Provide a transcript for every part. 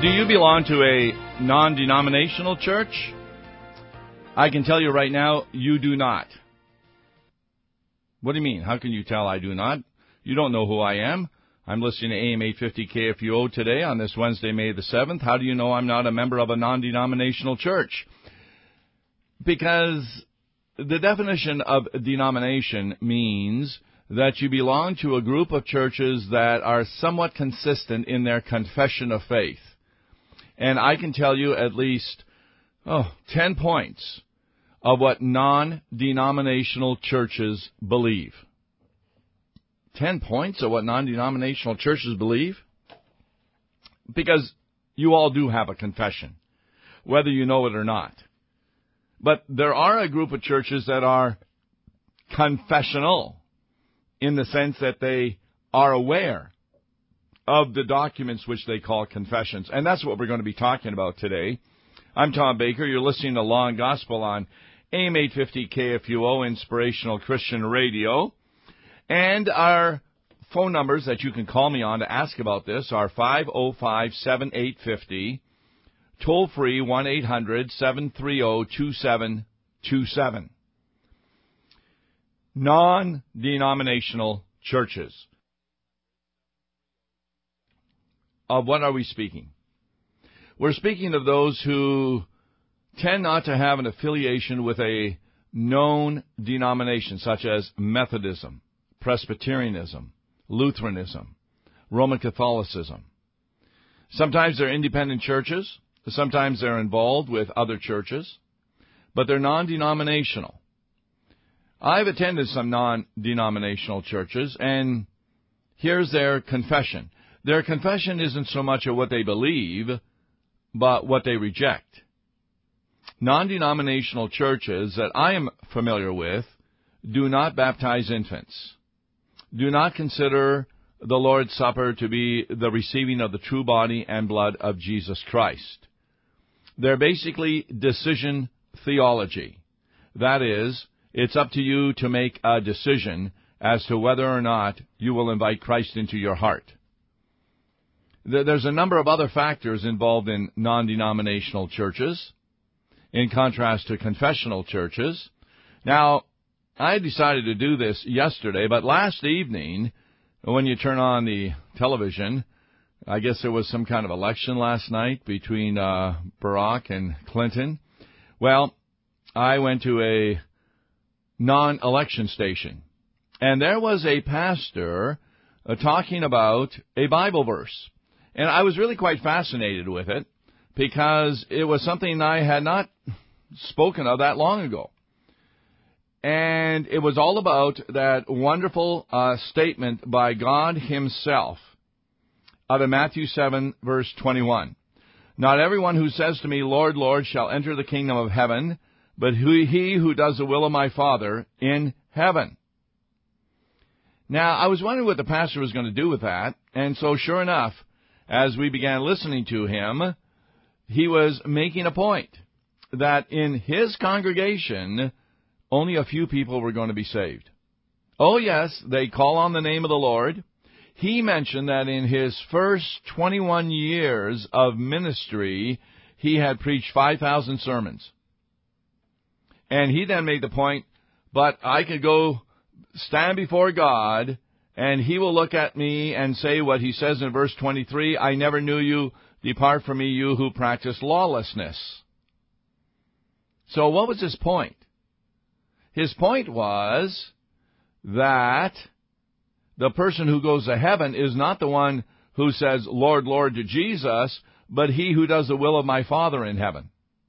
Do you belong to a non-denominational church? I can tell you right now, you do not. What do you mean? How can you tell I do not? You don't know who I am. I'm listening to AM 850 KFUO today on this Wednesday, May the 7th. How do you know I'm not a member of a non-denominational church? Because the definition of denomination means that you belong to a group of churches that are somewhat consistent in their confession of faith. And I can tell you at least 10 points of what non-denominational churches believe. 10 points of what non-denominational churches believe? Because you all do have a confession, whether you know it or not. But there are a group of churches that are confessional in the sense that they are aware of the documents which they call confessions. And that's what we're going to be talking about today. I'm Tom Baker. You're listening to Law and Gospel on AM 850 KFUO, Inspirational Christian Radio. And our phone numbers that you can call me on to ask about this are 505-7850, toll-free 1-800-730-2727. Non-denominational churches. Of what are we speaking? We're speaking of those who tend not to have an affiliation with a known denomination, such as Methodism, Presbyterianism, Lutheranism, Roman Catholicism. Sometimes they're independent churches. Sometimes they're involved with other churches. But they're non-denominational. I've attended some non-denominational churches, and here's their confession. Their confession isn't so much of what they believe, but what they reject. Non-denominational churches that I am familiar with do not baptize infants, do not consider the Lord's Supper to be the receiving of the true body and blood of Jesus Christ. They're basically decision theology. That is, it's up to you to make a decision as to whether or not you will invite Christ into your heart. There's a number of other factors involved in non-denominational churches, in contrast to confessional churches. Now, I decided to do this yesterday, but last evening, when you turn on the television, I guess there was some kind of election last night between Barack and Clinton. Well, I went to a non-election station, and there was a pastor talking about a Bible verse. And I was really quite fascinated with it because it was something I had not spoken of that long ago. And it was all about that wonderful statement by God Himself out of Matthew 7, verse 21. Not everyone who says to me, Lord, Lord, shall enter the kingdom of heaven, but he who does the will of my Father in heaven. Now, I was wondering what the pastor was going to do with that. And so, sure enough, as we began listening to him, he was making a point that in his congregation, only a few people were going to be saved. Oh, yes, they call on the name of the Lord. He mentioned that in his first 21 years of ministry, he had preached 5,000 sermons. And he then made the point, but I could go stand before God, and He will look at me and say what He says in verse 23, I never knew you, depart from me, you who practice lawlessness. So what was his point? His point was that the person who goes to heaven is not the one who says, Lord, Lord, to Jesus, but he who does the will of my Father in heaven.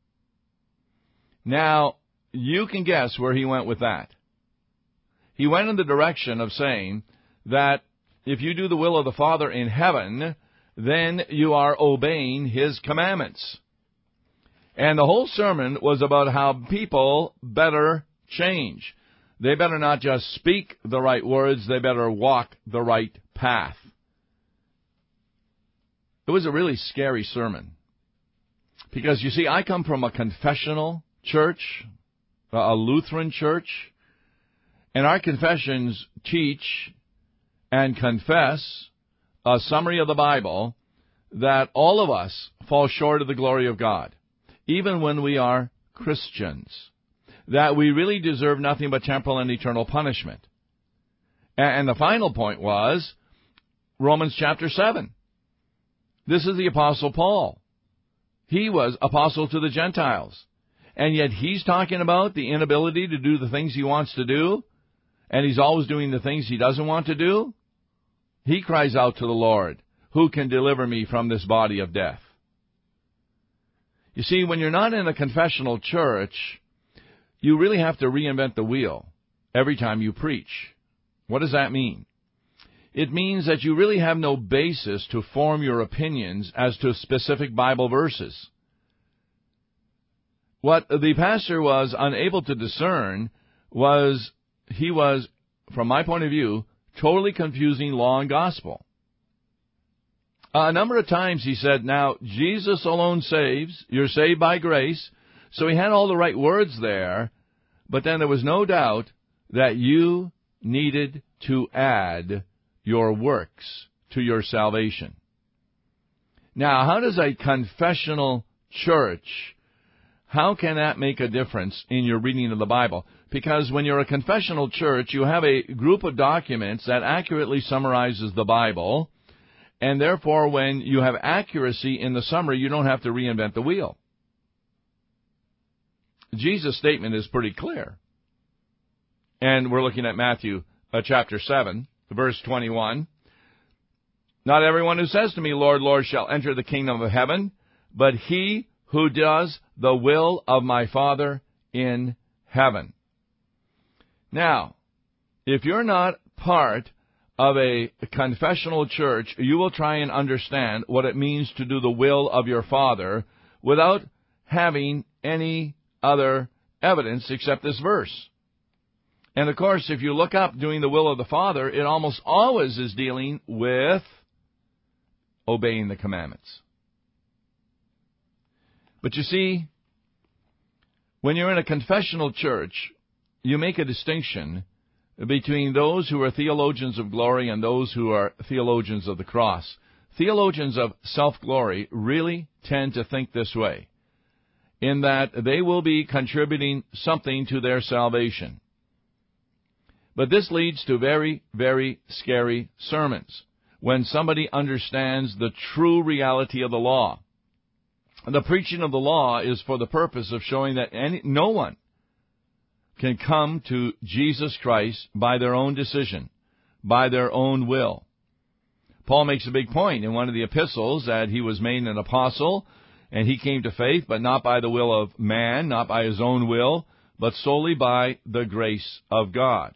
Now, you can guess where he went with that. He went in the direction of saying that if you do the will of the Father in heaven, then you are obeying His commandments. And the whole sermon was about how people better change. They better not just speak the right words, they better walk the right path. It was a really scary sermon. Because, you see, I come from a confessional church, a Lutheran church, and our confessions teach and confess a summary of the Bible that all of us fall short of the glory of God, even when we are Christians, that we really deserve nothing but temporal and eternal punishment. And the final point was Romans chapter 7. This is the Apostle Paul. He was apostle to the Gentiles. And yet he's talking about the inability to do the things he wants to do, and he's always doing the things he doesn't want to do. He cries out to the Lord, "Who can deliver me from this body of death?" You see, when you're not in a confessional church, you really have to reinvent the wheel every time you preach. What does that mean? It means that you really have no basis to form your opinions as to specific Bible verses. What the pastor was unable to discern was he was, from my point of view, totally confusing law and gospel. A number of times he said, now, Jesus alone saves. You're saved by grace. So he had all the right words there, but then there was no doubt that you needed to add your works to your salvation. Now, how does a confessional church, how can that make a difference in your reading of the Bible? Because when you're a confessional church, you have a group of documents that accurately summarizes the Bible, and therefore when you have accuracy in the summary, you don't have to reinvent the wheel. Jesus' statement is pretty clear. And we're looking at Matthew chapter 7, verse 21. Not everyone who says to me, Lord, Lord, shall enter the kingdom of heaven, but he who does the will of my Father in heaven. Now, if you're not part of a confessional church, you will try and understand what it means to do the will of your Father without having any other evidence except this verse. And of course, if you look up doing the will of the Father, it almost always is dealing with obeying the commandments. But you see, when you're in a confessional church, you make a distinction between those who are theologians of glory and those who are theologians of the cross. Theologians of self-glory really tend to think this way, in that they will be contributing something to their salvation. But this leads to very, very scary sermons when somebody understands the true reality of the law. The preaching of the law is for the purpose of showing that no one can come to Jesus Christ by their own decision, by their own will. Paul makes a big point in one of the epistles that he was made an apostle, and he came to faith, but not by the will of man, not by his own will, but solely by the grace of God.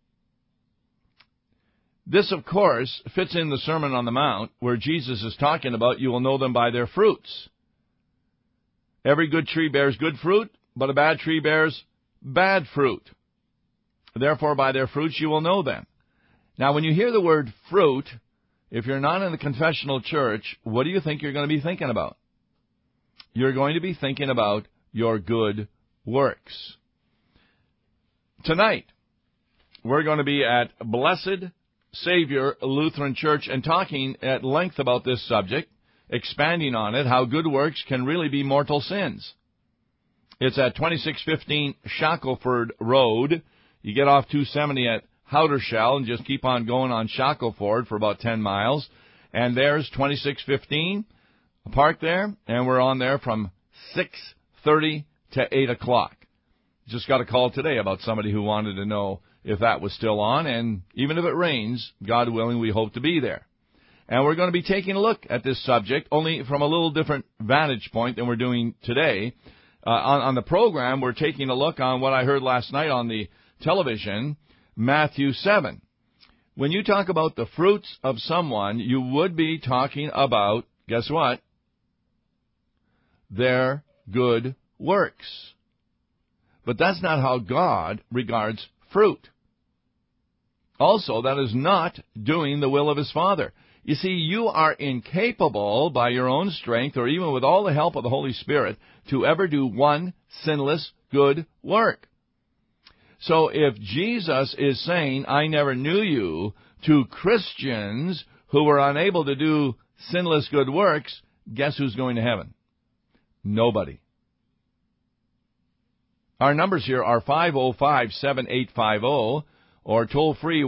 This, of course, fits in the Sermon on the Mount, where Jesus is talking about you will know them by their fruits. Every good tree bears good fruit, but a bad tree bears bad fruit. Therefore, by their fruits you will know them. Now, when you hear the word fruit, if you're not in the confessional church, what do you think you're going to be thinking about? You're going to be thinking about your good works. Tonight, we're going to be at Blessed Savior Lutheran Church and talking at length about this subject, expanding on it, how good works can really be mortal sins. It's at 2615 Shackelford Road. You get off 270 at Howdershell and just keep on going on Shackelford for about 10 miles. And there's 2615, park there, and we're on there from 6:30 to 8 o'clock. Just got a call today about somebody who wanted to know if that was still on, and even if it rains, God willing, we hope to be there. And we're going to be taking a look at this subject, only from a little different vantage point than we're doing today. On the program, we're taking a look on what I heard last night on the television, Matthew 7. When you talk about the fruits of someone, you would be talking about, guess what? Their good works. But that's not how God regards fruit. Also, that is not doing the will of His Father. You see, you are incapable by your own strength, or even with all the help of the Holy Spirit, to ever do one sinless good work. So if Jesus is saying, I never knew you, to Christians who were unable to do sinless good works, guess who's going to heaven? Nobody. Our numbers here are 505-7850 or toll-free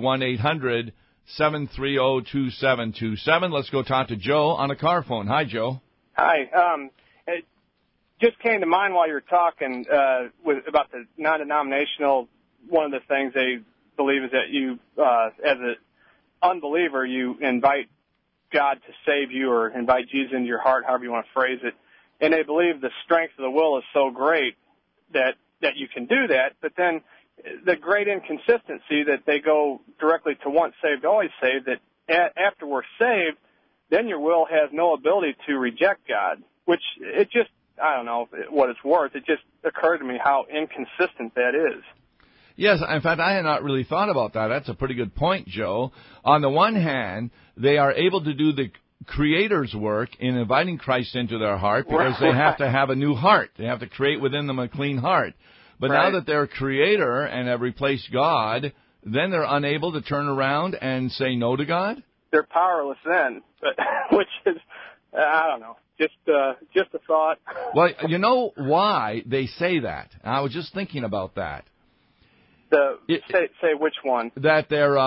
1-800-730-2727. Let's go talk to Joe on a car phone. Hi, Joe. Hi. It just came to mind while you were talking about the non-denominational. One of the things they believe is that you, as an unbeliever, you invite God to save you or invite Jesus into your heart, however you want to phrase it. And they believe the strength of the will is so great that you can do that. But then the great inconsistency that they go directly to once saved, always saved, that after we're saved, then your will has no ability to reject God, which it just, I don't know what it's worth. It just occurred to me how inconsistent that is. Yes, in fact, I had not really thought about that. That's a pretty good point, Joe. On the one hand, they are able to do the Creator's work in inviting Christ into their heart because they have to have a new heart. They have to create within them a clean heart. But now that they're Creator and have replaced God, then they're unable to turn around and say no to God? They're powerless then, which is, I don't know, just a thought. Well, you know why they say that? I was just thinking about that. Say which one? That they're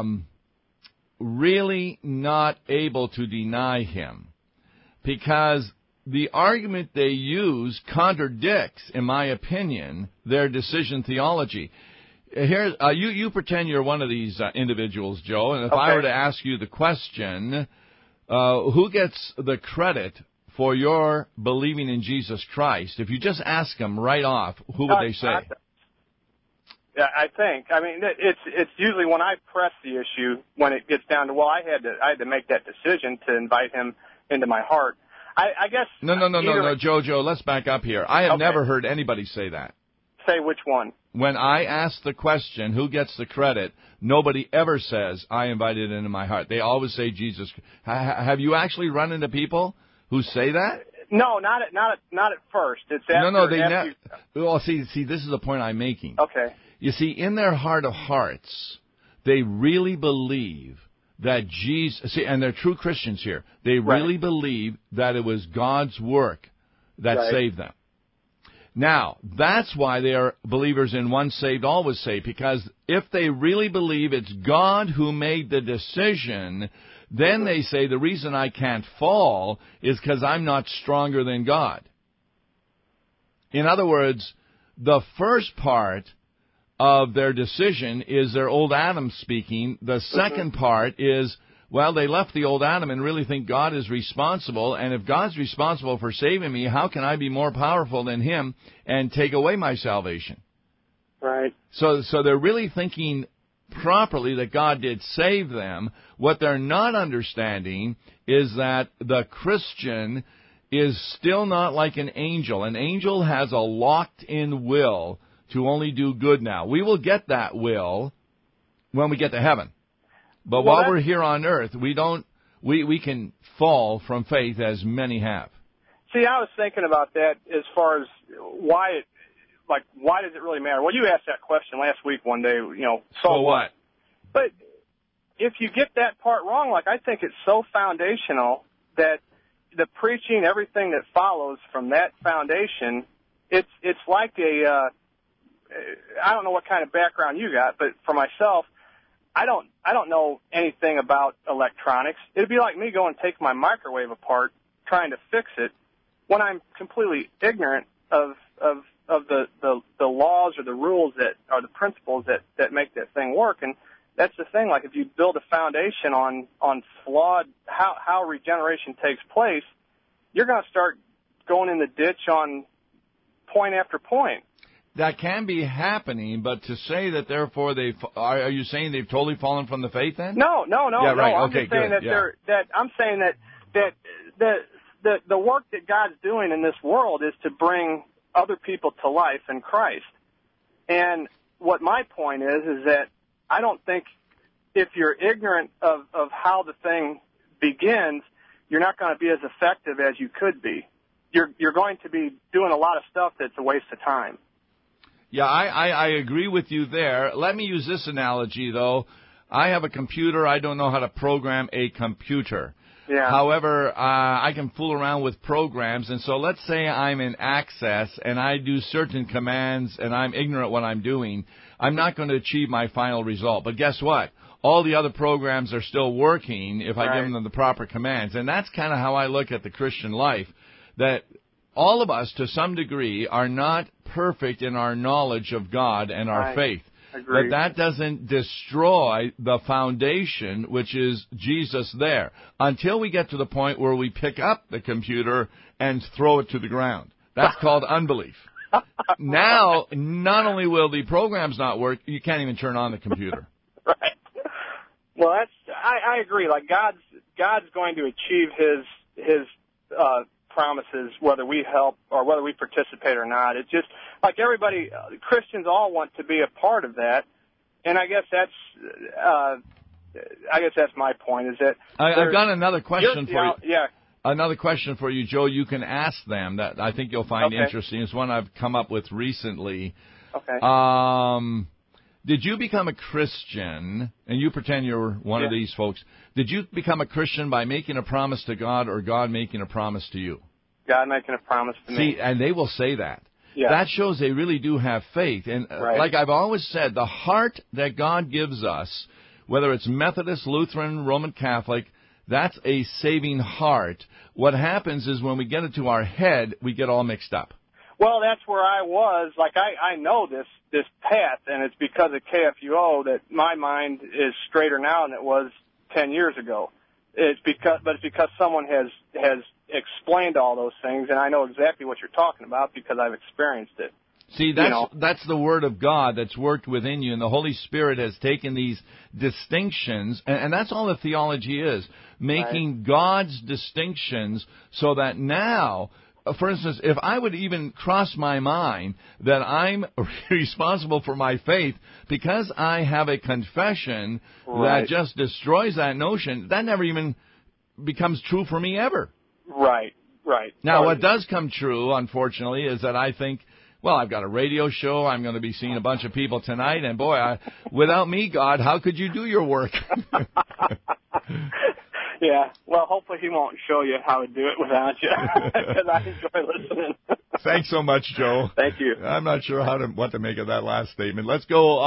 really not able to deny Him. Because the argument they use contradicts, in my opinion, their decision theology. Here, you pretend you're one of these individuals, Joe, and if I were to ask you the question, who gets the credit for your believing in Jesus Christ? If you just ask them right off, who would they say? Yeah, I think. I mean, it's usually when I press the issue, when it gets down to, well, I had to make that decision to invite him into my heart. I guess. No, Joe, let's back up here. I have never heard anybody say that. Say which one? When I ask the question, who gets the credit, nobody ever says, I invited into my heart. They always say Jesus. Have you actually run into people who say that? No, not at first. It's after. No, they never. Well, see, this is the point I'm making. Okay. You see, in their heart of hearts, they really believe that Jesus, and they're true Christians here, they really believe that it was God's work that saved them. Now, that's why they are believers in once saved, always saved, because if they really believe it's God who made the decision, then they say the reason I can't fall is because I'm not stronger than God. In other words, the first part of their decision is their old Adam speaking. The second part is, well, they left the old Adam and really think God is responsible, and if God's responsible for saving me, how can I be more powerful than Him and take away my salvation? Right. So they're really thinking properly that God did save them. What they're not understanding is that the Christian is still not like an angel. An angel has a locked-in will to only do good now. We will get that will when we get to heaven. But while we're here on earth, we can fall from faith as many have. See, I was thinking about that as far as why does it really matter? Well, you asked that question last week one day, so what? But if you get that part wrong, I think it's so foundational that the preaching, everything that follows from that foundation, it's like I don't know what kind of background you got, but for myself, I don't know anything about electronics. It'd be like me going to take my microwave apart, trying to fix it, when I'm completely ignorant of the laws or the rules that are the principles that make that thing work. And that's the thing. If you build a foundation on flawed how regeneration takes place, you're going to start going in the ditch on point after point. That can be happening, but to say that therefore are you saying they've totally fallen from the faith then? No. Yeah, right. I'm okay, just saying good. I'm saying that the work that God's doing in this world is to bring other people to life in Christ. And what my point is that I don't think if you're ignorant of how the thing begins, you're not going to be as effective as you could be. You're going to be doing a lot of stuff that's a waste of time. Yeah, I agree with you there. Let me use this analogy, though. I have a computer. I don't know how to program a computer. Yeah. However, I can fool around with programs, and so let's say I'm in Access and I do certain commands and I'm ignorant what I'm doing. I'm not going to achieve my final result. But guess what? All the other programs are still working if I give them the proper commands. And that's kind of how I look at the Christian life, that all of us, to some degree, are not perfect in our knowledge of God and our faith. Agreed. But that doesn't destroy the foundation, which is Jesus there, until we get to the point where we pick up the computer and throw it to the ground. That's called unbelief. Now, not only will the programs not work, you can't even turn on the computer. Right. Well, I agree. Like God's going to achieve his promises, whether we help or whether we participate or not. It's just like everybody, Christians all want to be a part of that, and I guess that's my point. Is that I've got another question for you. Yeah. Another question for you, Joe. You can ask them that I think you'll find interesting. It's one I've come up with recently. Okay. Did you become a Christian, and you pretend you're one of these folks, did you become a Christian by making a promise to God or God making a promise to you? God making a promise to me. See, and they will say that. Yeah. That shows they really do have faith. And like I've always said, the heart that God gives us, whether it's Methodist, Lutheran, Roman Catholic, that's a saving heart. What happens is when we get it to our head, we get all mixed up. Well, that's where I was. Like, I know this path, and it's because of KFUO that my mind is straighter now than it was 10 years ago. It's because someone has explained all those things, and I know exactly what you're talking about because I've experienced it. See, that's the Word of God that's worked within you, and the Holy Spirit has taken these distinctions, and that's all the theology is, making God's distinctions so that now, for instance, if I would even cross my mind that I'm responsible for my faith because I have a confession that just destroys that notion, that never even becomes true for me ever. Right. Now, what does come true, unfortunately, is that I think, well, I've got a radio show, I'm going to be seeing a bunch of people tonight, and boy, without me, God, how could you do your work? Yeah, well, hopefully he won't show you how to do it without you, because I enjoy listening. Thanks so much, Joe. Thank you. I'm not sure what to make of that last statement. Let's go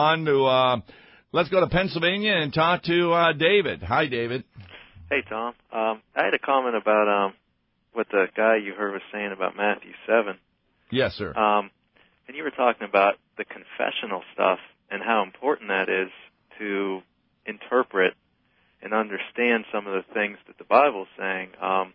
to Pennsylvania and talk to David. Hi, David. Hey, Tom. I had a comment about what the guy you heard was saying about Matthew 7. Yes, sir. And you were talking about the confessional stuff and how important that is to interpret and understand some of the things that the Bible's saying.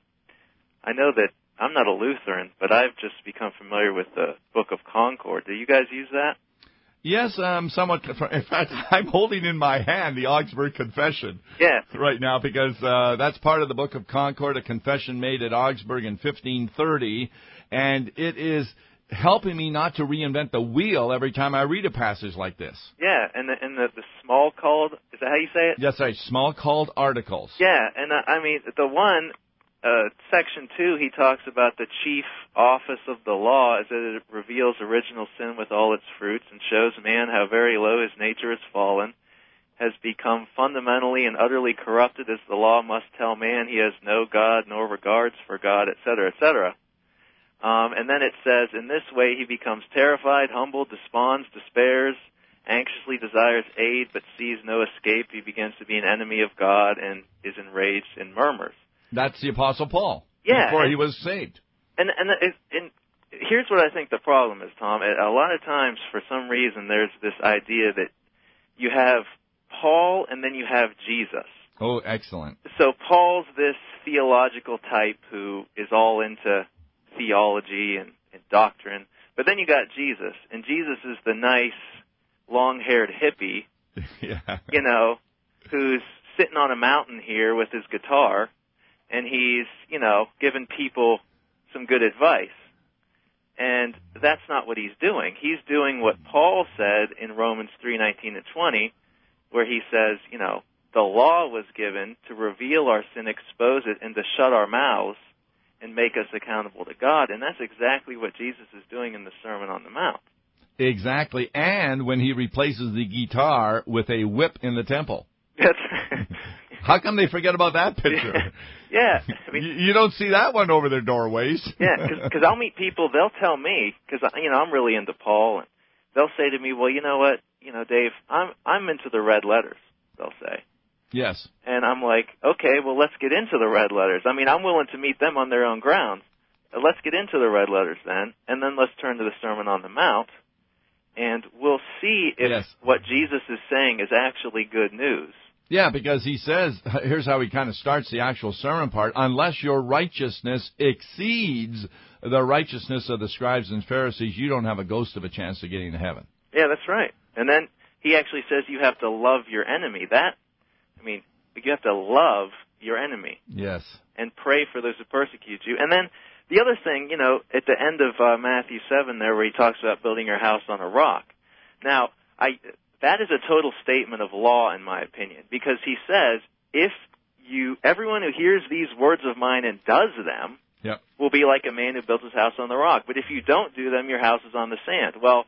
I know that I'm not a Lutheran, but I've just become familiar with the Book of Concord. Do you guys use that? Yes, somewhat. In fact, I'm holding in my hand the Augsburg Confession right now because that's part of the Book of Concord, a confession made at Augsburg in 1530, and it is helping me not to reinvent the wheel every time I read a passage like this. Yeah, and the small called, is that how you say it? Yes, right, small called articles. Yeah, and I mean, the one, section 2, he talks about the chief office of the law is that it reveals original sin with all its fruits and shows man how very low his nature has fallen, has become fundamentally and utterly corrupted, as the law must tell man he has no God nor regards for God, etc., etc. And then it says, in this way he becomes terrified, humbled, desponds, despairs, anxiously desires aid, but sees no escape. He begins to be an enemy of God and is enraged and murmurs. That's the Apostle Paul. Yeah, before he was saved. And here's what I think the problem is, Tom. A lot of times, for some reason, there's this idea that you have Paul and then you have Jesus. Oh, excellent. So Paul's this theological type who is all into theology and doctrine, but then you got Jesus, and Jesus is the nice, long-haired hippie, you know, who's sitting on a mountain here with his guitar, and he's, you know, giving people some good advice. And that's not what he's doing. He's doing what Paul said in Romans 3:19 and 20, where he says, you know, the law was given to reveal our sin, expose it, and to shut our mouths and make us accountable to God. And that's exactly what Jesus is doing in the Sermon on the Mount. Exactly. And when he replaces the guitar with a whip in the temple. How come they forget about that picture? Yeah. I mean, you don't see that one over their doorways. Yeah, because I'll meet people, they'll tell me, because, I'm really into Paul, and they'll say to me, well, you know what, Dave, I'm into the red letters, they'll say. Yes. And I'm like, okay, well, let's get into the red letters. I mean, I'm willing to meet them on their own grounds. Let's get into the red letters then, and then let's turn to the Sermon on the Mount, and we'll see if what Jesus is saying is actually good news. Yeah, because he says, here's how he kind of starts the actual sermon part, unless your righteousness exceeds the righteousness of the scribes and Pharisees, you don't have a ghost of a chance of getting to heaven. Yeah, that's right. And then he actually says you have to love your enemy. You have to love your enemy. Yes. And pray for those who persecute you. And then the other thing, at the end of Matthew 7 there where he talks about building your house on a rock. Now, that is a total statement of law in my opinion, because he says, everyone who hears these words of mine and does them will be like a man who built his house on the rock. But if you don't do them, your house is on the sand. Well,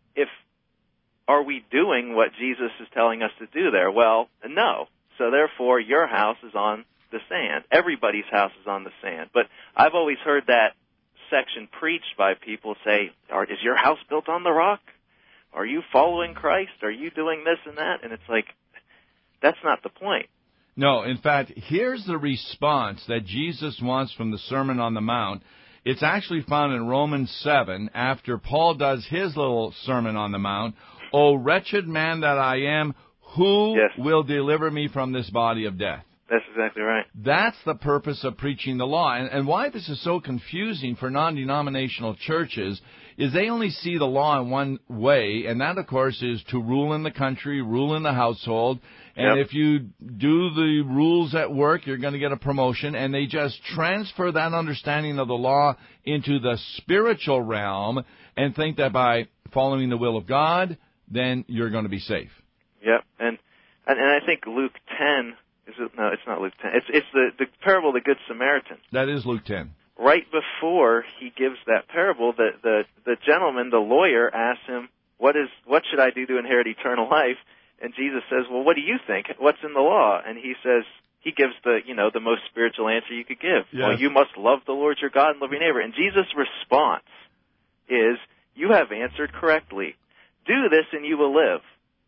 are we doing what Jesus is telling us to do there? Well, no. So therefore, your house is on the sand. Everybody's house is on the sand. But I've always heard that section preached by people say, is your house built on the rock? Are you following Christ? Are you doing this and that? And it's like, that's not the point. No, in fact, here's the response that Jesus wants from the Sermon on the Mount. It's actually found in Romans 7, after Paul does his little Sermon on the Mount. O wretched man that I am, who will deliver me from this body of death? That's exactly right. That's the purpose of preaching the law. And why this is so confusing for non-denominational churches is they only see the law in one way, and that, of course, is to rule in the country, rule in the household. And if you do the rules at work, you're going to get a promotion. And they just transfer that understanding of the law into the spiritual realm and think that by following the will of God, then you're going to be safe. Yep. And I think Luke 10... No, it's not Luke 10. It's the parable of the Good Samaritan. That is Luke 10. Right before he gives that parable, the gentleman, the lawyer, asks him, what should I do to inherit eternal life? And Jesus says, well, what do you think? What's in the law? And he gives the most spiritual answer you could give. Yes. Well, you must love the Lord your God and love your neighbor. And Jesus' response is, you have answered correctly. Do this and you will live.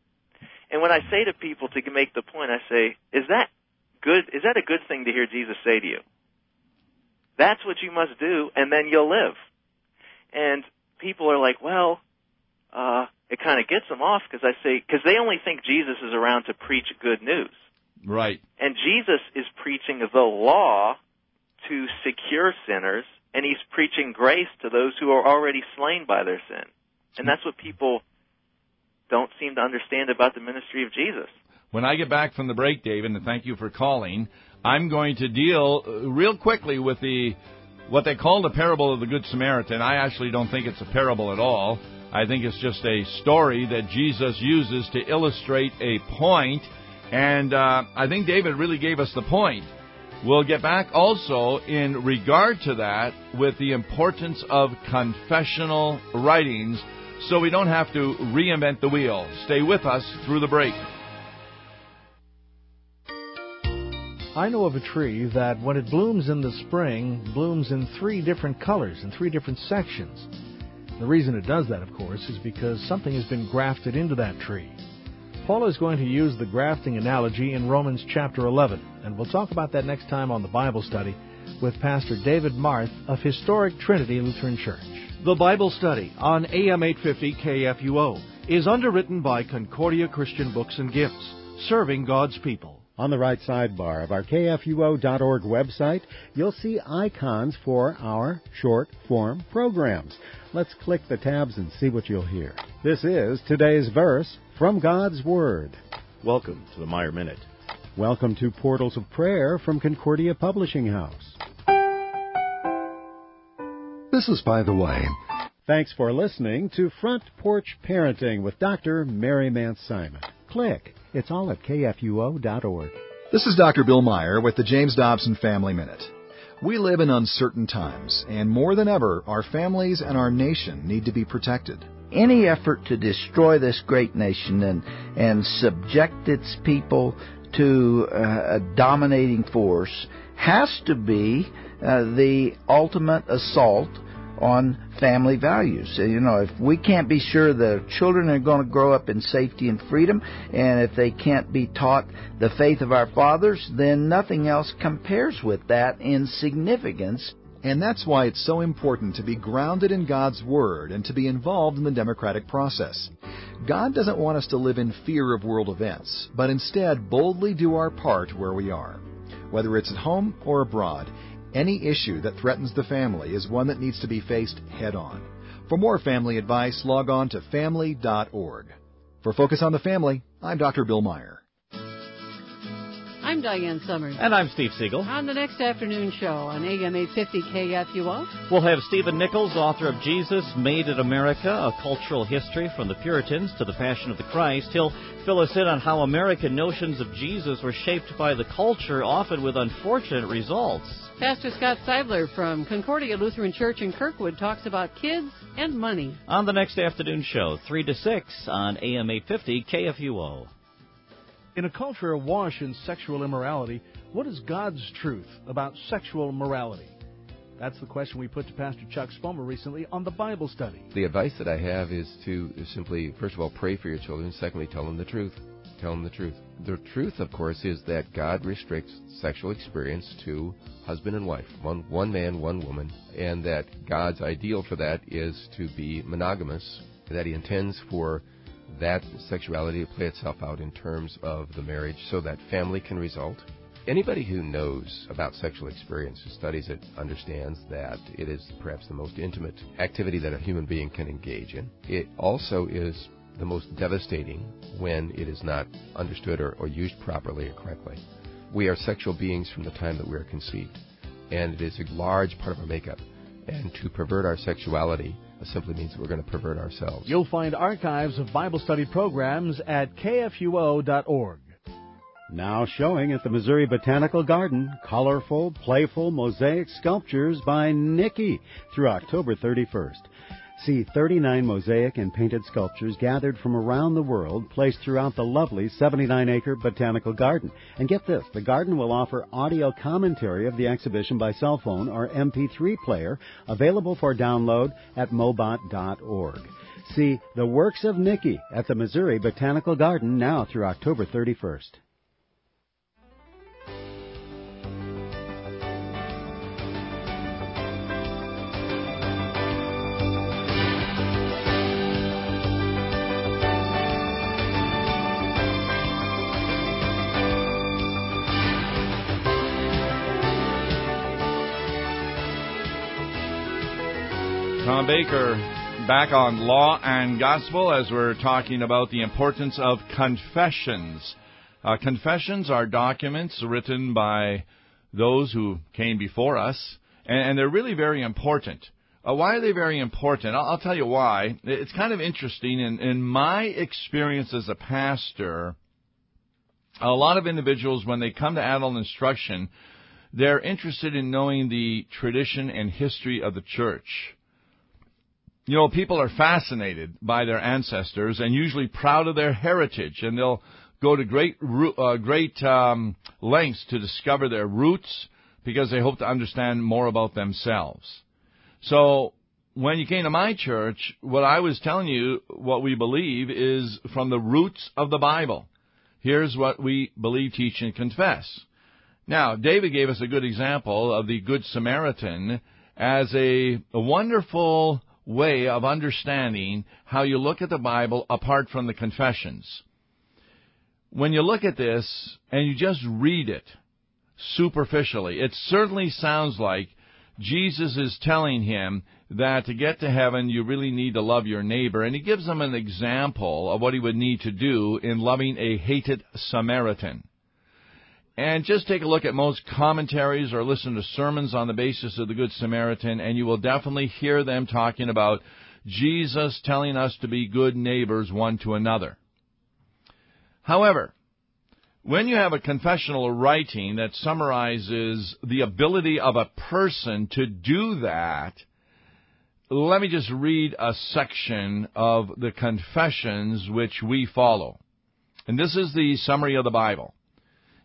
And when I say to people to make the point, I say, is that good? Is that a good thing to hear Jesus say to you? That's what you must do, and then you'll live. And people are like, well, it kind of gets them off because they only think Jesus is around to preach good news. Right. And Jesus is preaching the law to secure sinners, and he's preaching grace to those who are already slain by their sin. And that's what people don't seem to understand about the ministry of Jesus. When I get back from the break, David, and thank you for calling, I'm going to deal real quickly with what they call the parable of the Good Samaritan. I actually don't think it's a parable at all. I think it's just a story that Jesus uses to illustrate a point, and I think David really gave us the point. We'll get back also in regard to that with the importance of confessional writings, so we don't have to reinvent the wheel. Stay with us through the break. I know of a tree that when it blooms in the spring, blooms in 3 different colors, in 3 different sections. The reason it does that, of course, is because something has been grafted into that tree. Paul is going to use the grafting analogy in Romans chapter 11, and we'll talk about that next time on the Bible Study with Pastor David Marth of Historic Trinity Lutheran Church. The Bible Study on AM 850 KFUO is underwritten by Concordia Christian Books and Gifts, serving God's people. On the right sidebar of our KFUO.org website, you'll see icons for our short-form programs. Let's click the tabs and see what you'll hear. This is today's verse from God's Word. Welcome to the Meyer Minute. Welcome to Portals of Prayer from Concordia Publishing House. This is By the Way. Thanks for listening to Front Porch Parenting with Dr. Mary Mance Simon. Click. It's all at KFUO.org. This is Dr. Bill Meyer with the James Dobson Family Minute. We live in uncertain times, and more than ever, our families and our nation need to be protected. Any effort to destroy this great nation and subject its people to a dominating force has to be the ultimate assault on family values. If we can't be sure the children are going to grow up in safety and freedom, and if they can't be taught the faith of our fathers, then nothing else compares with that in significance. And that's why it's so important to be grounded in God's Word and to be involved in the democratic process. God doesn't want us to live in fear of world events, but instead boldly do our part where we are. Whether it's at home or abroad, any issue that threatens the family is one that needs to be faced head-on. For more family advice, log on to family.org. For Focus on the Family, I'm Dr. Bill Meyer. I'm Diane Summers. And I'm Steve Siegel. On the next afternoon show on AM 850 KFUO, we'll have Stephen Nichols, author of Jesus, Made in America, A Cultural History from the Puritans to the Passion of the Christ. He'll fill us in on how American notions of Jesus were shaped by the culture, often with unfortunate results. Pastor Scott Seibler from Concordia Lutheran Church in Kirkwood talks about kids and money. On the next afternoon show, 3 to 6 on AM 850 KFUO. In a culture awash in sexual immorality, what is God's truth about sexual morality? That's the question we put to Pastor Chuck Spomer recently on the Bible study. The advice that I have is to simply, first of all, pray for your children. Secondly, tell them the truth. Tell them the truth. The truth, of course, is that God restricts sexual experience to husband and wife, one man, one woman, and that God's ideal for that is to be monogamous, that He intends for that sexuality to play itself out in terms of the marriage so that family can result. Anybody who knows about sexual experience, who studies it, understands that it is perhaps the most intimate activity that a human being can engage in. It also is the most devastating when it is not understood or used properly or correctly. We are sexual beings from the time that we are conceived, and it is a large part of our makeup. And to pervert our sexuality simply means that we're going to pervert ourselves. You'll find archives of Bible study programs at kfuo.org. Now showing at the Missouri Botanical Garden, colorful, playful mosaic sculptures by Nikki through October 31st. See 39 mosaic and painted sculptures gathered from around the world, placed throughout the lovely 79-acre botanical garden. And get this, the garden will offer audio commentary of the exhibition by cell phone or MP3 player, available for download at mobot.org. See The Works of Nikki at the Missouri Botanical Garden now through October 31st. Tom Baker back on Law and Gospel as we're talking about the importance of confessions. Confessions are documents written by those who came before us, and they're really very important. Why are they very important? I'll tell you why. It's kind of interesting. In my experience as a pastor, a lot of individuals, when they come to adult instruction, they're interested in knowing the tradition and history of the church. You know, people are fascinated by their ancestors and usually proud of their heritage, and they'll go to great lengths to discover their roots because they hope to understand more about themselves. So when you came to my church, what I was telling you, what we believe, is from the roots of the Bible. Here's what we believe, teach, and confess. Now, David gave us a good example of the Good Samaritan as a wonderful way of understanding how you look at the Bible apart from the confessions. When you look at this and you just read it superficially, it certainly sounds like Jesus is telling him that to get to heaven you really need to love your neighbor, and he gives him an example of what he would need to do in loving a hated Samaritan. And just take a look at most commentaries or listen to sermons on the basis of the Good Samaritan, and you will definitely hear them talking about Jesus telling us to be good neighbors one to another. However, when you have a confessional writing that summarizes the ability of a person to do that, let me just read a section of the confessions which we follow. And this is the summary of the Bible.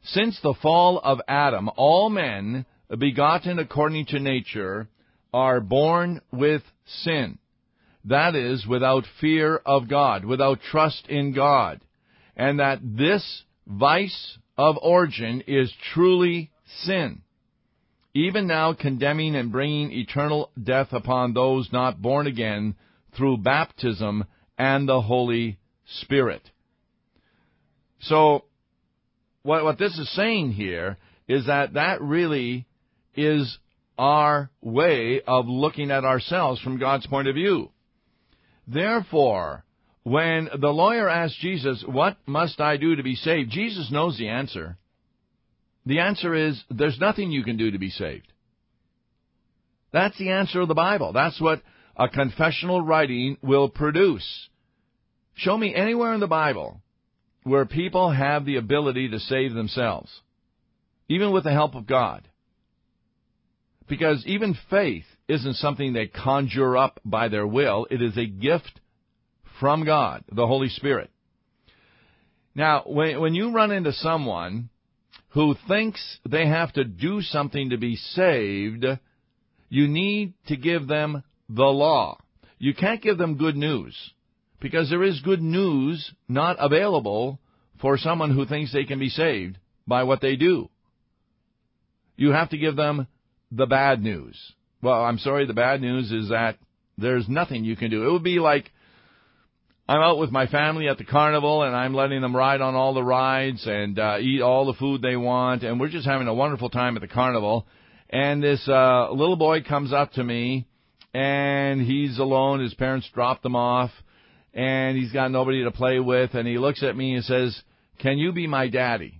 Since the fall of Adam, all men, begotten according to nature, are born with sin. That is, without fear of God, without trust in God. And that this vice of origin is truly sin, even now condemning and bringing eternal death upon those not born again through baptism and the Holy Spirit. So, what this is saying here is that really is our way of looking at ourselves from God's point of view. Therefore, when the lawyer asked Jesus, "What must I do to be saved?" Jesus knows the answer. The answer is, there's nothing you can do to be saved. That's the answer of the Bible. That's what a confessional writing will produce. Show me anywhere in the Bible where people have the ability to save themselves, even with the help of God. Because even faith isn't something they conjure up by their will. It is a gift from God, the Holy Spirit. Now, when you run into someone who thinks they have to do something to be saved, you need to give them the law. You can't give them good news, because there is good news not available for someone who thinks they can be saved by what they do. You have to give them the bad news. Well, I'm sorry, the bad news is that there's nothing you can do. It would be like I'm out with my family at the carnival, and I'm letting them ride on all the rides and eat all the food they want, and we're just having a wonderful time at the carnival. And this little boy comes up to me, and he's alone. His parents dropped him off, and he's got nobody to play with, and he looks at me and says, "Can you be my daddy?"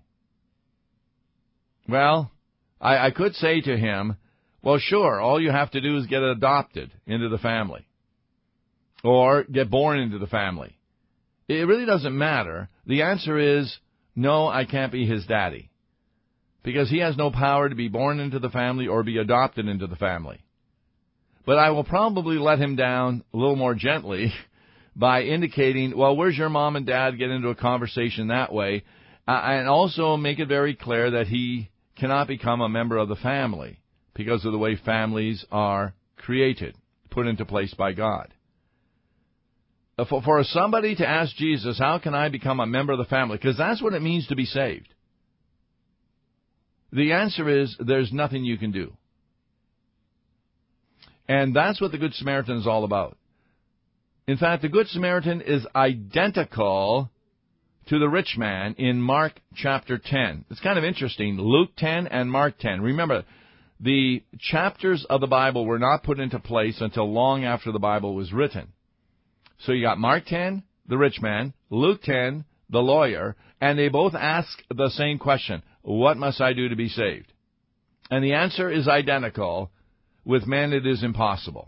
Well, I could say to him, well, sure, all you have to do is get adopted into the family, or get born into the family. It really doesn't matter. The answer is, no, I can't be his daddy, because he has no power to be born into the family or be adopted into the family. But I will probably let him down a little more gently by indicating, well, where's your mom and dad? Get into a conversation that way, and also make it very clear that he cannot become a member of the family because of the way families are created, put into place by God. For somebody to ask Jesus, how can I become a member of the family? Because that's what it means to be saved. The answer is, there's nothing you can do. And that's what the Good Samaritan is all about. In fact, the Good Samaritan is identical to the rich man in Mark chapter 10. It's kind of interesting. Luke 10 and Mark 10. Remember, the chapters of the Bible were not put into place until long after the Bible was written. So you got Mark 10, the rich man, Luke 10, the lawyer, and they both ask the same question: what must I do to be saved? And the answer is identical. With men it is impossible.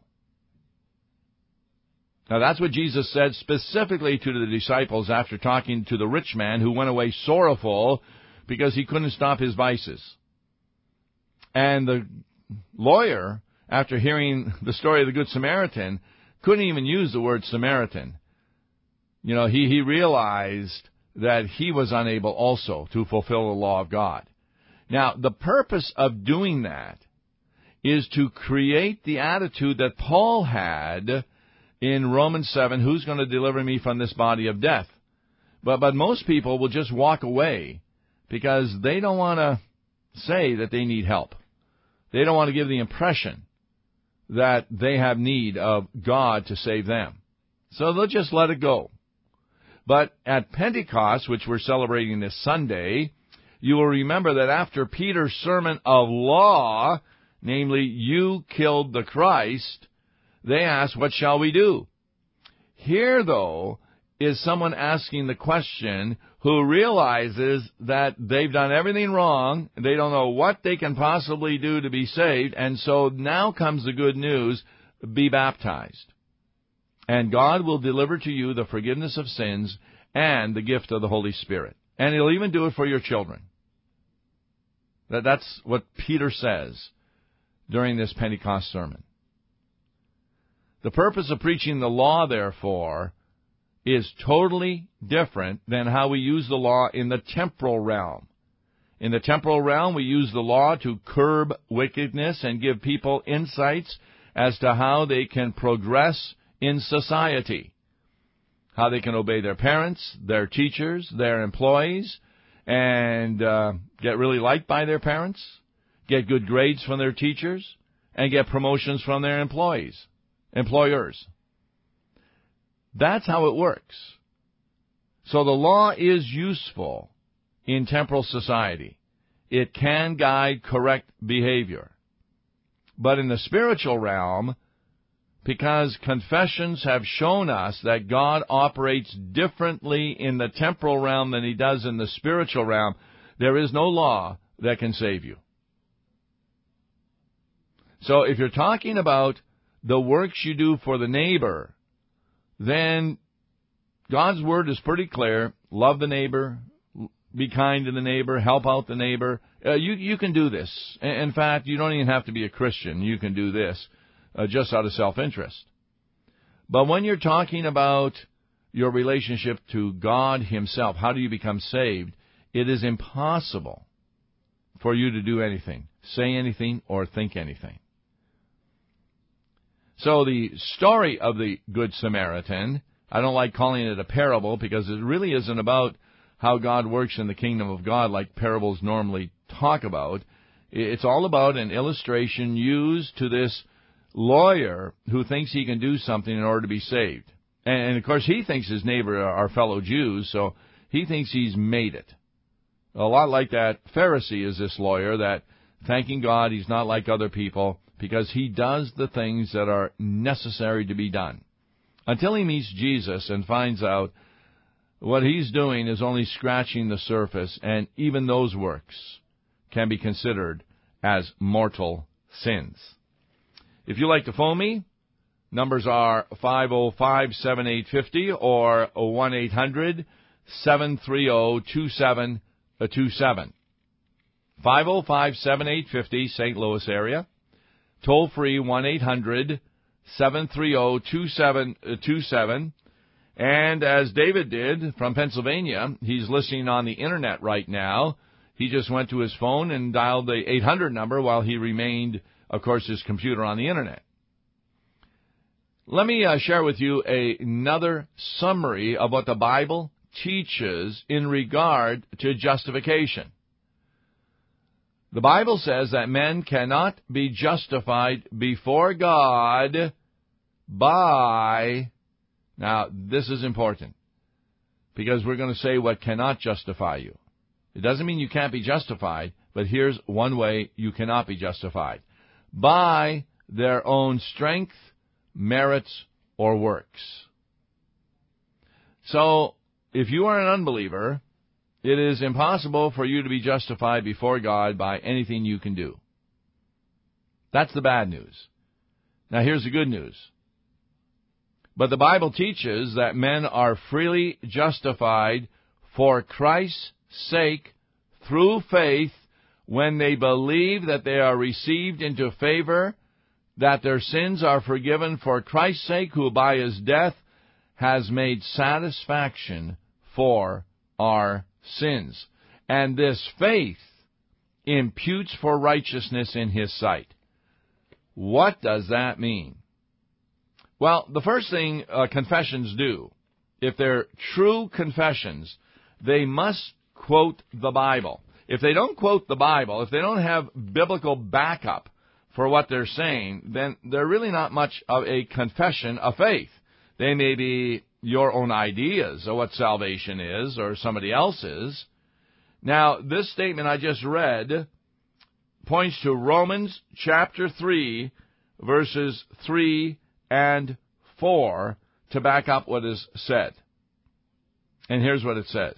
Now that's what Jesus said specifically to the disciples after talking to the rich man who went away sorrowful because he couldn't stop his vices. And the lawyer, after hearing the story of the Good Samaritan, couldn't even use the word Samaritan. You know, he realized that he was unable also to fulfill the law of God. Now, the purpose of doing that is to create the attitude that Paul had in Romans 7, who's going to deliver me from this body of death? But most people will just walk away because they don't want to say that they need help. They don't want to give the impression that they have need of God to save them. So they'll just let it go. But at Pentecost, which we're celebrating this Sunday, you will remember that after Peter's sermon of law, namely, you killed the Christ, they asked, what shall we do? Here, though, is someone asking the question who realizes that they've done everything wrong, they don't know what they can possibly do to be saved, and so now comes the good news: be baptized. And God will deliver to you the forgiveness of sins and the gift of the Holy Spirit. And He'll even do it for your children. That's what Peter says during this Pentecost sermon. The purpose of preaching the law, therefore, is totally different than how we use the law in the temporal realm. In the temporal realm, we use the law to curb wickedness and give people insights as to how they can progress in society, how they can obey their parents, their teachers, their employees, and get really liked by their parents, get good grades from their teachers, and get promotions from their employers. That's how it works. So the law is useful in temporal society. It can guide correct behavior. But in the spiritual realm, because confessions have shown us that God operates differently in the temporal realm than He does in the spiritual realm, there is no law that can save you. So if you're talking about the works you do for the neighbor, then God's Word is pretty clear. Love the neighbor, be kind to the neighbor, help out the neighbor. You can do this. In fact, you don't even have to be a Christian. You can do this just out of self-interest. But when you're talking about your relationship to God Himself, how do you become saved? It is impossible for you to do anything, say anything, or think anything. So the story of the Good Samaritan, I don't like calling it a parable because it really isn't about how God works in the kingdom of God like parables normally talk about. It's all about an illustration used to this lawyer who thinks he can do something in order to be saved. And of course, he thinks his neighbor are fellow Jews, so he thinks he's made it. A lot like that Pharisee is this lawyer that, thanking God, he's not like other people because he does the things that are necessary to be done. Until he meets Jesus and finds out what he's doing is only scratching the surface, and even those works can be considered as mortal sins. If you'd like to phone me, numbers are 505-7850 or 1-800-730-2727. 505-7850, St. Louis area. Toll free, 1-800-730-2727. And as David did from Pennsylvania, he's listening on the Internet right now. He just went to his phone and dialed the 800 number while he remained, of course, his computer on the Internet. Let me share with you another summary of what the Bible teaches in regard to justification. The Bible says that men cannot be justified before God by... Now, this is important, because we're going to say what cannot justify you. It doesn't mean you can't be justified, but here's one way you cannot be justified. By their own strength, merits, or works. So, if you are an unbeliever, it is impossible for you to be justified before God by anything you can do. That's the bad news. Now, here's the good news. But the Bible teaches that men are freely justified for Christ's sake through faith when they believe that they are received into favor, that their sins are forgiven for Christ's sake, who by His death has made satisfaction for our sins. And this faith imputes for righteousness in His sight. What does that mean? Well, the first thing confessions do, if they're true confessions, they must quote the Bible. If they don't quote the Bible, if they don't have biblical backup for what they're saying, then they're really not much of a confession of faith. They may be your own ideas of what salvation is or somebody else's. Now, this statement I just read points to Romans chapter 3, verses 3 and 4 to back up what is said. And here's what it says.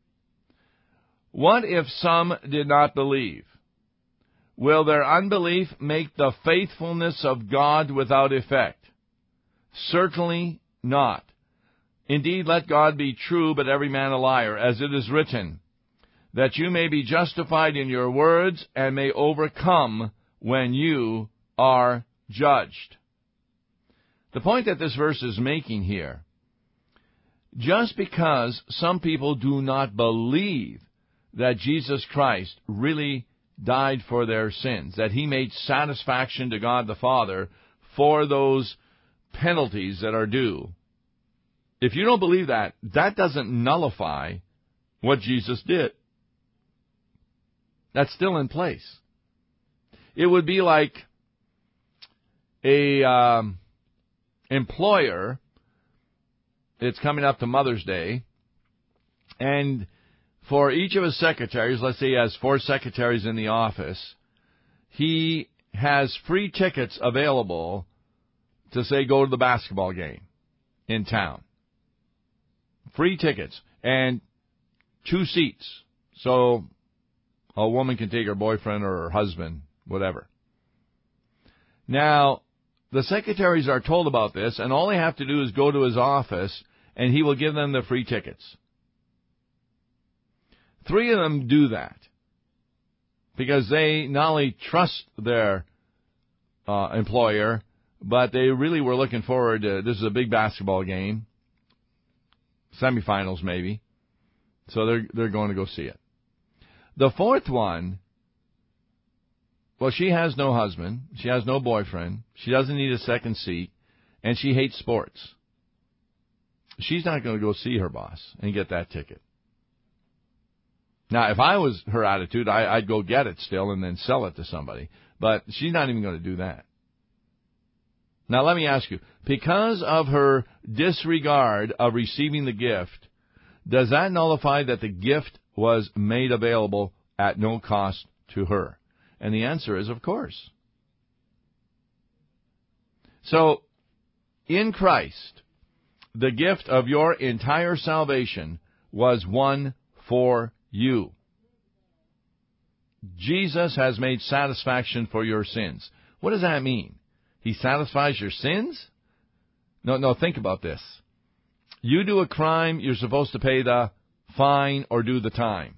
What if some did not believe? Will their unbelief make the faithfulness of God without effect? Certainly not. Indeed, let God be true, but every man a liar, as it is written, that you may be justified in your words and may overcome when you are judged. The point that this verse is making here, just because some people do not believe that Jesus Christ really died for their sins, that he made satisfaction to God the Father for those penalties that are due. If you don't believe that, that doesn't nullify what Jesus did. That's still in place. It would be like a employer. It's coming up to Mother's Day, and for each of his secretaries, let's say he has 4 secretaries in the office, he has free tickets available to, say, go to the basketball game in town. Free tickets and 2 seats. So a woman can take her boyfriend or her husband, whatever. Now, the secretaries are told about this, and all they have to do is go to his office, and he will give them the free tickets. 3 of them do that because they not only trust their employer, but they really were looking forward to, this is a big basketball game, semifinals maybe, so they're going to go see it. The 4th one, well, she has no husband, she has no boyfriend, she doesn't need a second seat, and she hates sports. She's not going to go see her boss and get that ticket. Now, if I was her attitude, I'd go get it still and then sell it to somebody. But she's not even going to do that. Now, let me ask you, because of her disregard of receiving the gift, does that nullify that the gift was made available at no cost to her? And the answer is, of course. So, in Christ, the gift of your entire salvation was won for you. Jesus has made satisfaction for your sins. What does that mean? He satisfies your sins? No, think about this. You do a crime, you're supposed to pay the fine or do the time.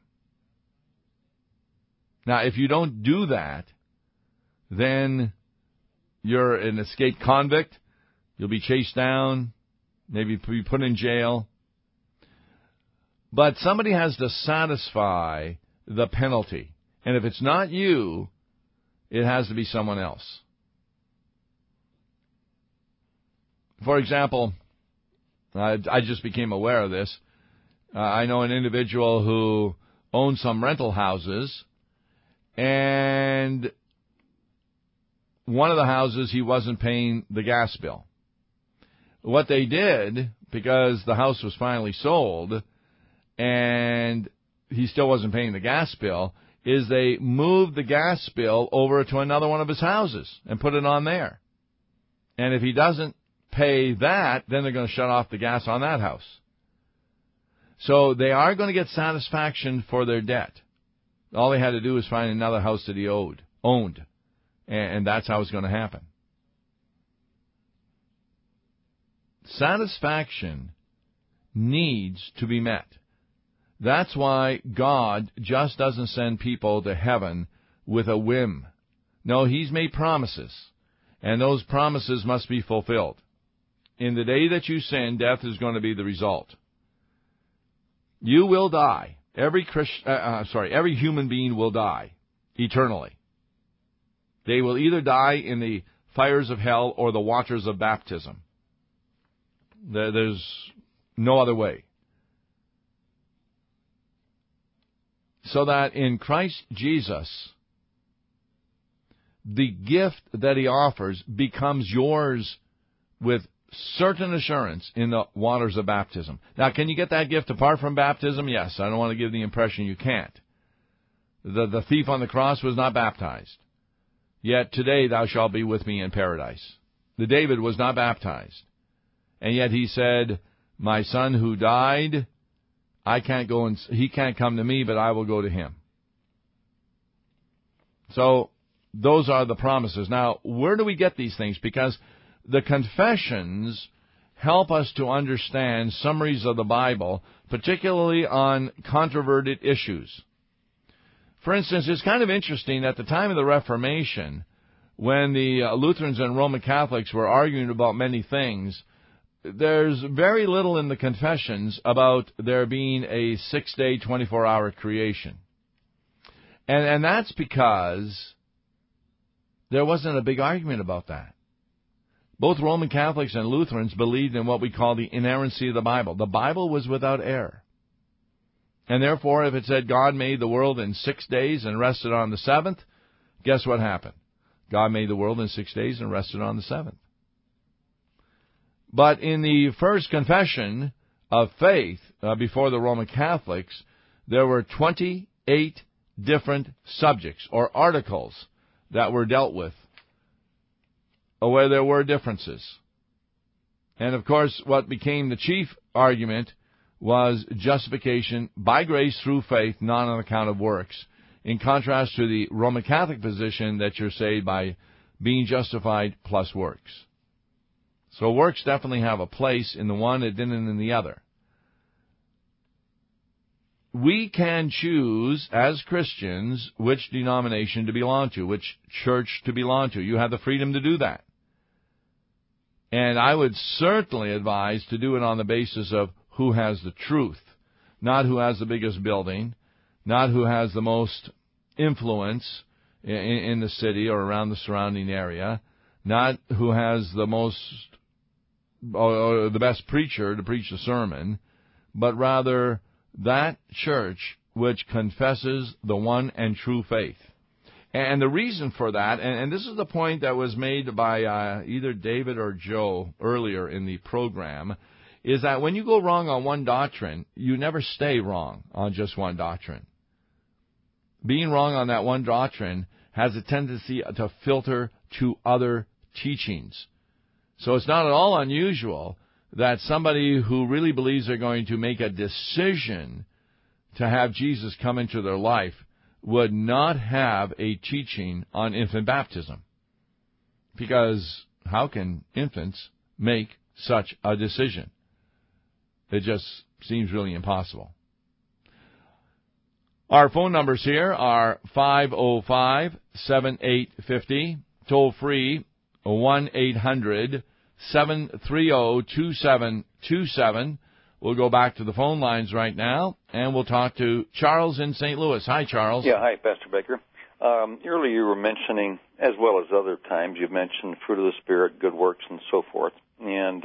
Now, if you don't do that, then you're an escaped convict. You'll be chased down, maybe be put in jail. But somebody has to satisfy the penalty. And if it's not you, it has to be someone else. For example, I just became aware of this. I know an individual who owned some rental houses, and one of the houses he wasn't paying the gas bill. What they did, because the house was finally sold, and he still wasn't paying the gas bill, is they moved the gas bill over to another one of his houses and put it on there. And if he doesn't pay that, then they're going to shut off the gas on that house. So they are going to get satisfaction for their debt. All they had to do was find another house that he owned. And that's how it's going to happen. Satisfaction needs to be met. That's why God just doesn't send people to heaven with a whim. No, He's made promises, and those promises must be fulfilled. In the day that you sin, death is going to be the result. You will die. Every human being will die eternally. They will either die in the fires of hell or the waters of baptism. There's no other way. So that in Christ Jesus, the gift that He offers becomes yours with certain assurance in the waters of baptism. Now, can you get that gift apart from baptism? Yes. I don't want to give the impression you can't. The thief on the cross was not baptized. Yet today thou shalt be with me in paradise. The David was not baptized. And yet he said, my son who died, he can't come to me, but I will go to him. So those are the promises. Now, where do we get these things? Because the confessions help us to understand summaries of the Bible, particularly on controverted issues. For instance, it's kind of interesting, at the time of the Reformation, when the Lutherans and Roman Catholics were arguing about many things, there's very little in the confessions about there being a 6-day, 24-hour creation. And that's because there wasn't a big argument about that. Both Roman Catholics and Lutherans believed in what we call the inerrancy of the Bible. The Bible was without error. And therefore, if it said God made the world in 6 days and rested on the seventh, guess what happened? God made the world in 6 days and rested on the seventh. But in the first confession of faith before the Roman Catholics, there were 28 different subjects or articles that were dealt with, where there were differences. And of course, what became the chief argument was justification by grace through faith, not on account of works, in contrast to the Roman Catholic position that you're saved by being justified plus works. So works definitely have a place in the one, it didn't in the other. We can choose, as Christians, which denomination to belong to, which church to belong to. You have the freedom to do that. And I would certainly advise to do it on the basis of who has the truth, not who has the biggest building, not who has the most influence in the city or around the surrounding area, not who has the most or the best preacher to preach the sermon, but rather that church which confesses the one and true faith. And the reason for that, and this is the point that was made by either David or Joe earlier in the program, is that when you go wrong on one doctrine, you never stay wrong on just one doctrine. Being wrong on that one doctrine has a tendency to filter to other teachings. So it's not at all unusual that somebody who really believes they're going to make a decision to have Jesus come into their life would not have a teaching on infant baptism. Because how can infants make such a decision? It just seems really impossible. Our phone numbers here are 505-7850, toll free 1-800-730-2727. We'll go back to the phone lines right now, and we'll talk to Charles in St. Louis. Hi, Charles. Yeah, hi, Pastor Baker. Earlier you were mentioning, as well as other times, you've mentioned fruit of the Spirit, good works, and so forth. And,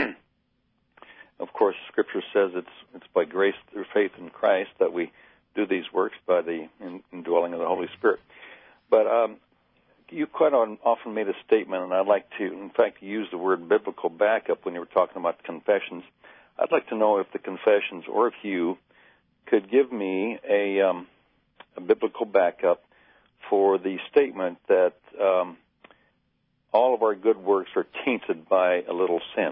of course, Scripture says it's by grace through faith in Christ that we do these works by the indwelling of the Holy Spirit. But you quite often made a statement, and I'd like to, in fact, use the word biblical backup when you were talking about confessions. I'd like to know if the confessions, or if you could give me a biblical backup for the statement that all of our good works are tainted by a little sin.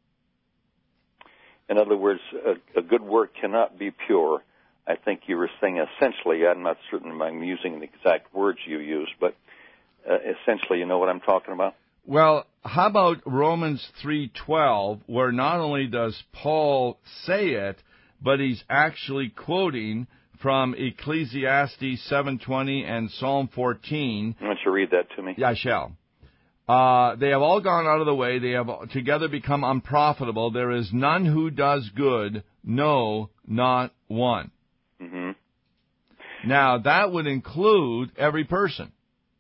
In other words, a good work cannot be pure. I think you were saying essentially, I'm not certain if I'm using the exact words you used, but essentially, you know what I'm talking about? Well, how about Romans 3:12, where not only does Paul say it, but he's actually quoting from Ecclesiastes 7:20 and Psalm 14. Why don't you read that to me? Yeah, I shall. They have all gone out of the way. They have together become unprofitable. There is none who does good, no, not one. Mm-hmm. Now, that would include every person.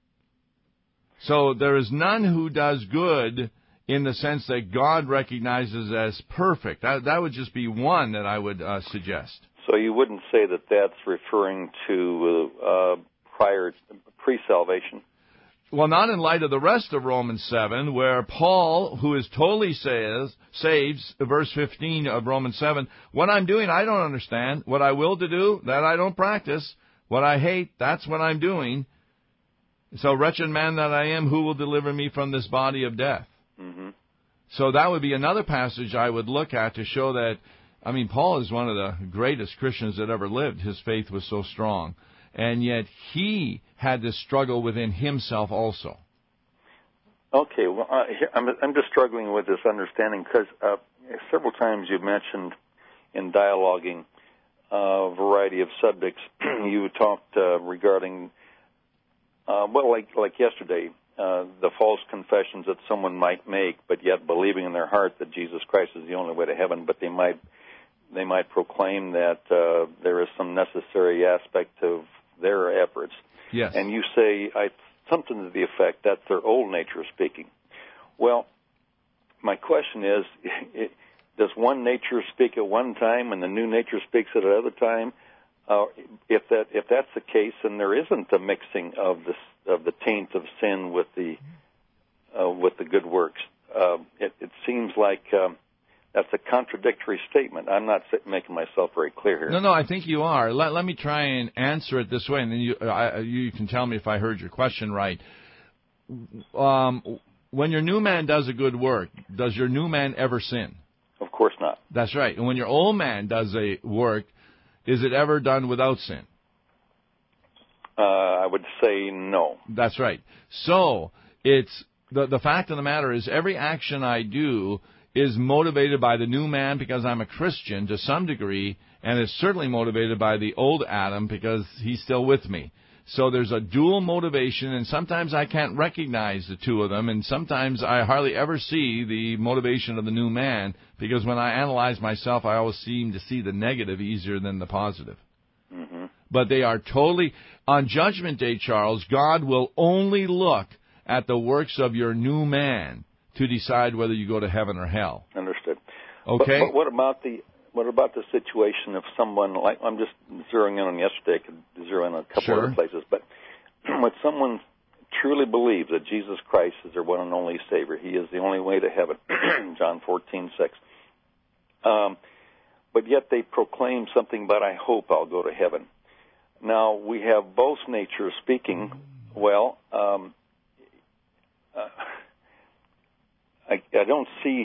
So there is none who does good in the sense that God recognizes as perfect. That would just be one that I would suggest. So you wouldn't say that that's referring to pre-salvation? Well, not in light of the rest of Romans 7, where Paul, who is totally saves, verse 15 of Romans 7, what I'm doing I don't understand. What I will to do, that I don't practice. What I hate, that's what I'm doing. So wretched man that I am, who will deliver me from this body of death? Mm-hmm. So that would be another passage I would look at to show that, I mean, Paul is one of the greatest Christians that ever lived. His faith was so strong. And yet he had this struggle within himself also. Okay, well, I'm just struggling with this understanding because several times you've mentioned in dialoguing a variety of subjects. You talked regarding, like yesterday, the false confessions that someone might make, but yet believing in their heart that Jesus Christ is the only way to heaven, but they might proclaim that there is some necessary aspect of their efforts. Yes. And you say something to the effect that's their old nature speaking. Well, my question is, does one nature speak at one time and the new nature speaks at another time? If that's the case, then there isn't a mixing of the taint of sin with the good works. It seems like that's a contradictory statement. I'm not making myself very clear here. No, I think you are. Let me try and answer it this way, and then you can tell me if I heard your question right. When your new man does a good work, does your new man ever sin? Of course not. That's right. And when your old man does a work, is it ever done without sin? I would say no. That's right. So it's the fact of the matter is every action I do is motivated by the new man because I'm a Christian to some degree, and is certainly motivated by the old Adam because he's still with me. So there's a dual motivation, and sometimes I can't recognize the two of them, and sometimes I hardly ever see the motivation of the new man, because when I analyze myself, I always seem to see the negative easier than the positive. Mm-hmm. But they are totally... On Judgment Day, Charles, God will only look at the works of your new man to decide whether you go to heaven or hell. Understood. Okay? But what about the situation of someone, like, I'm just zeroing in on yesterday, I could zero in on a couple other places, but when someone truly believes that Jesus Christ is their one and only Savior, He is the only way to heaven, John 14:6, but yet they proclaim something, but I hope I'll go to heaven. Now, we have both natures speaking. Well, I don't see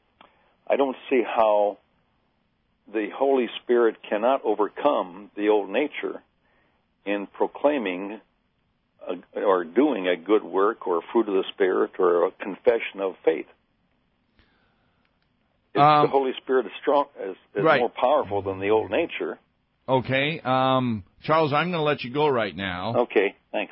how the Holy Spirit cannot overcome the old nature in proclaiming or doing a good work or fruit of the Spirit or a confession of faith. The Holy Spirit is strong, is right. more powerful than the old nature. Okay. Charles, I'm going to let you go right now. Okay, thanks.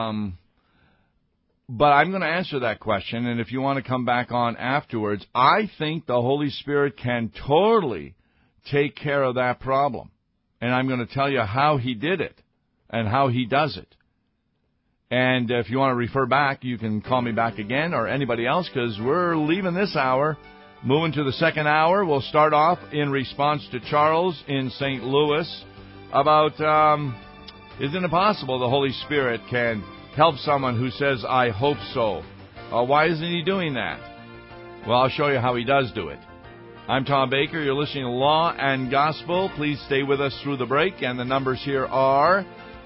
But I'm going to answer that question, and if you want to come back on afterwards, I think the Holy Spirit can totally take care of that problem. And I'm going to tell you how He did it and how He does it. And if you want to refer back, you can call me back again or anybody else, because we're leaving this hour, moving to the second hour. We'll start off in response to Charles in St. Louis about, isn't it possible the Holy Spirit can help someone who says, I hope so? Why isn't He doing that? Well, I'll show you how He does do it. I'm Tom Baker. You're listening to Law and Gospel. Please stay with us through the break, and the numbers here are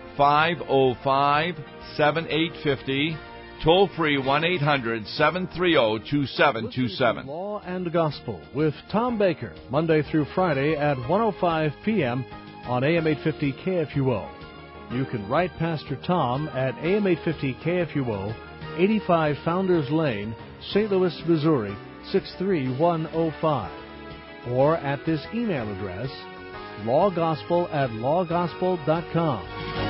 505-7850, toll-free 1-800-730-2727. Law and Gospel with Tom Baker, Monday through Friday at 1:05 p.m. on AM 850 KFUO. You can write Pastor Tom at AM 850 KFUO, 85 Founders Lane, St. Louis, Missouri, 63105. Or at this email address, lawgospel@lawgospel.com.